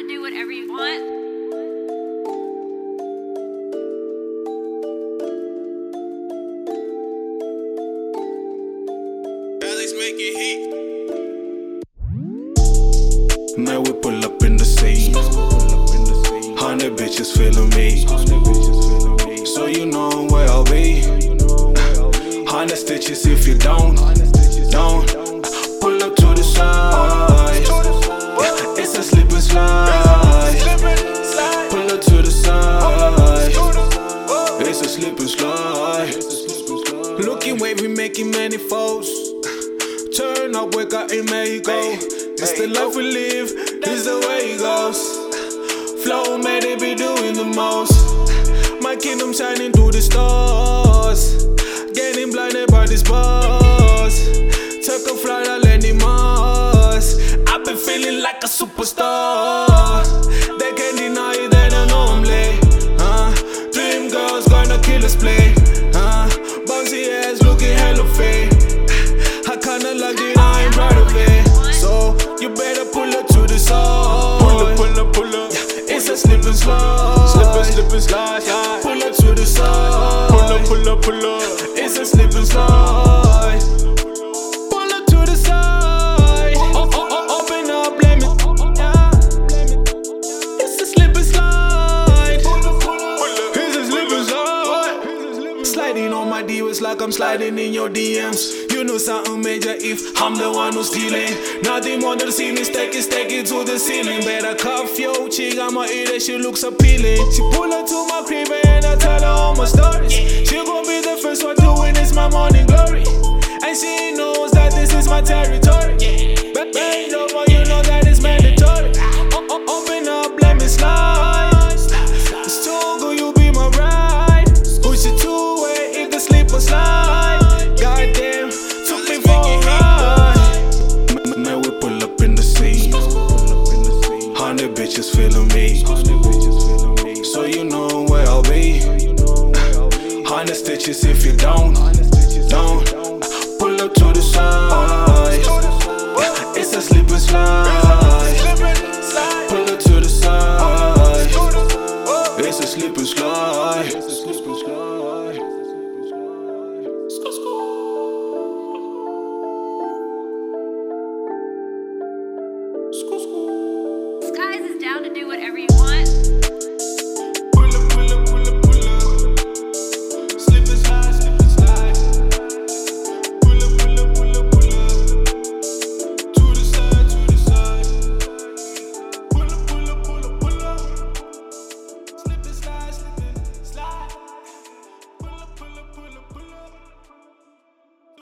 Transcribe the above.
to do whatever you want. Alex making heat. Man, we pull up in the scene. 100 bitches feeling me. So you know where I'll be. 100 stitches if you don't. Pull up to the side. It's a slip and slide. Pull up to the side. It's a slip and slide. Looking wavy, making many foes. Turn up, wake up in Mexico. It's the life we live, this the way it goes. Flow made it be doing the most. My kingdom shining through the stars. Getting blinded by this boss. Took a flight, I landed Mars. I've been feeling like a superstar. They can't deny it, they don't know I'm late. Dream girls gonna kill us play. Bouncy ass looking hella fake. I kinda like it, I ain't proud of it. So you better pull up to the side. Pull up. It's a slip and slide. Slip and slide. Pull up to the side. Pull up. It's a slip and slide. Pull up to the side. Open up, blame it. It's a slip and slide. It's a slip and slide. Sliding on my divas like I'm sliding in your DMs. You know something major if I'm the one who's stealing. Nothing more than see me stake it to the ceiling. Better cuff your chick, I'ma eat it, she looks appealing. She pull up to my crib and I tell her all my stories. She gon' be the first one doing this, my morning glory. And she knows that this is my territory. Bend over, you know that it's mandatory. Open up, let me slide. It's too good, you be my ride. Push it two-way if the slip or slide. Goddamn, took me for a ride. Man, we pull up in the scene. 100 bitches feeling me. So you know where I'll be. 100 stitches if you don't. Pull up to the side. It's a slip and slide. Pull up to the side. It's a slip and slide.